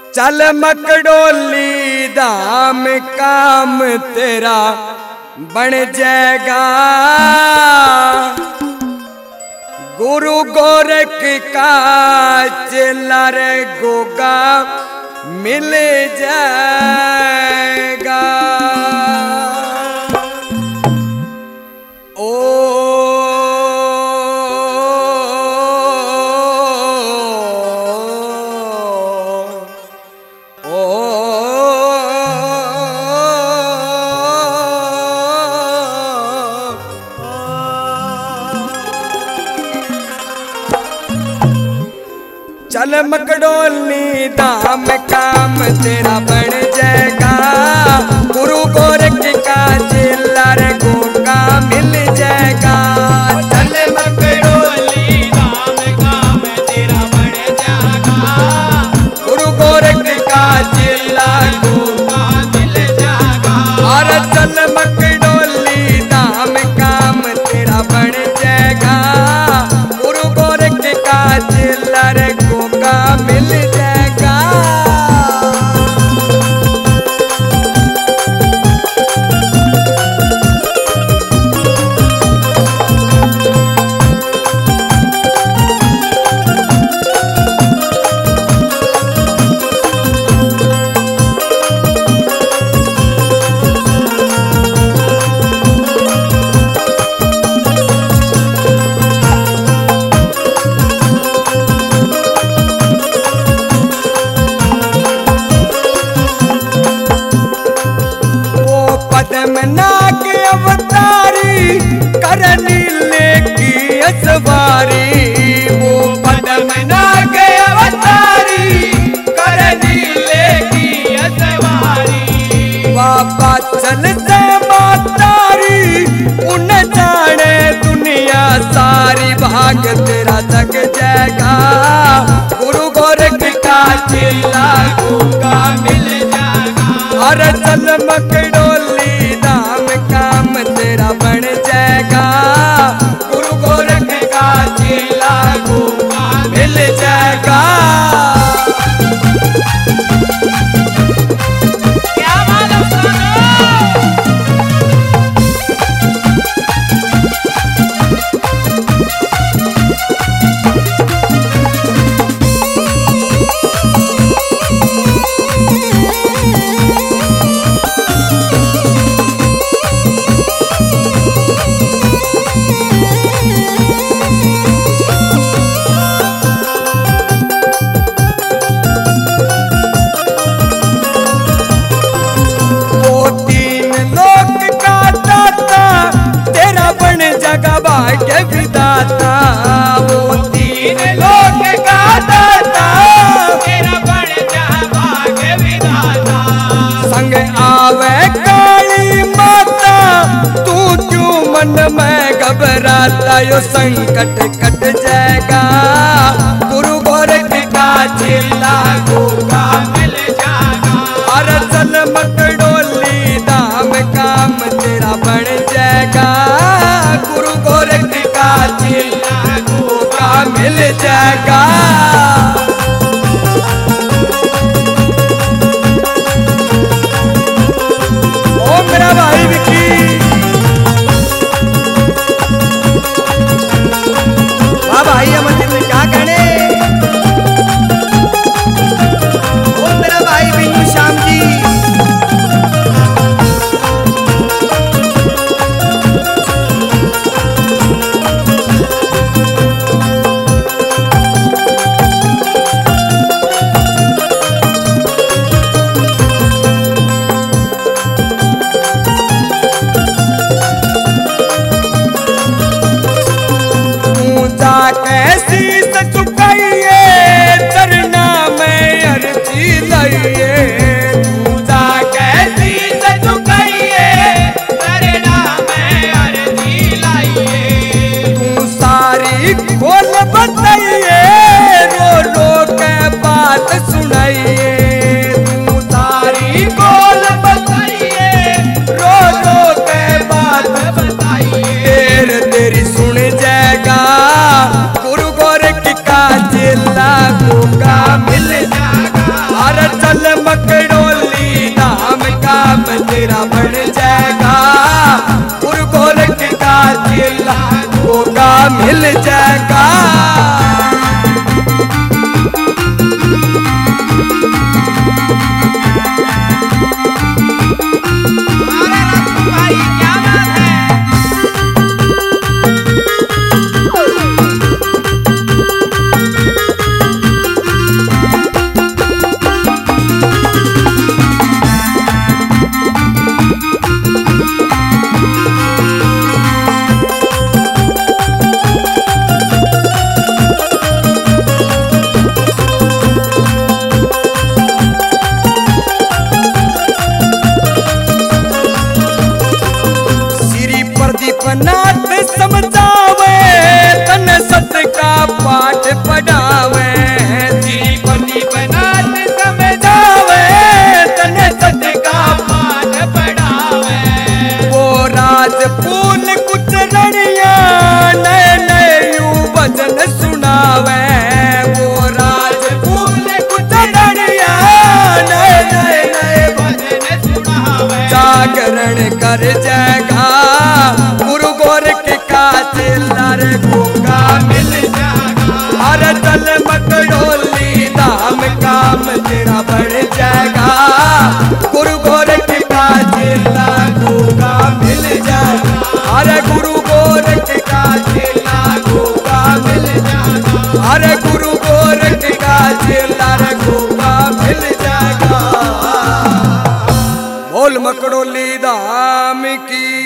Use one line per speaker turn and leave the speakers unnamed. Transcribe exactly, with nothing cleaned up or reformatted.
चल मकडोली धाम काम तेरा बन जाएगा। गुरु गोरख का चेला रे गोगा मिल जाएगा। ओ चल मकडोली धाम काम तेरा बन जाएगा। गुरु गोरख का चेला रे गोगा मिल जाएगा।
चल मकडोली धाम काम तेरा बन जाएगा।
गुरु गोरख का चेला
गोगा मिल जाएगा।
और चल मकडोली धाम काम तेरा बन जाएगा। गुरु गोरख का चेला रे गोगा मिल जाएगा। पद्मनाग अवतारी करनी लेकी असवारी। वो
पद्मनाग अवतारी करनी लेकी असवारी।
बाबा चल से मातारी उन जाने दुनिया सारी। भाग तेरा जग जाएगा। गुरु गोरख का चेला गोगा मिल जाएगा। और चल मकडोली धाम काम तेरा बन जाएगा। गुरु गोरख का चेला गोगा मिल जाएगा।
क्या बात है सुनो।
भाग्य विदाता वो तीन लोक का दाता।
तेरा बन जा भाग्य विधाता।
संग आवे काली माता तू क्यों मन में घबराता। यो संकट कट जाएगा। गुरु गोरख का चेला गोगा मिल जाएगा। और चल मकडोली धाम काम तेरा बन जाएगा। गुरु गोरख का चेला गोगा मिल जाएगा। ओ मेरा भाई विकी। वाह भाई मंदिर में क्या कहने। कर जाएगा गुरु गोरख का चेला रे गोगा मिल
जागा
अरे चल मकड़ोली धाम काम तेरा बढ़ जाएगा गुरु गोरख का चेला गोगा मिल जाएगा अरे गुरु गोरख का चेला गोगा मिल जाएगा अरे गुरु गोरख का चेला रे गोगा मिल जाएगा। बोल मकड़ोली धाम की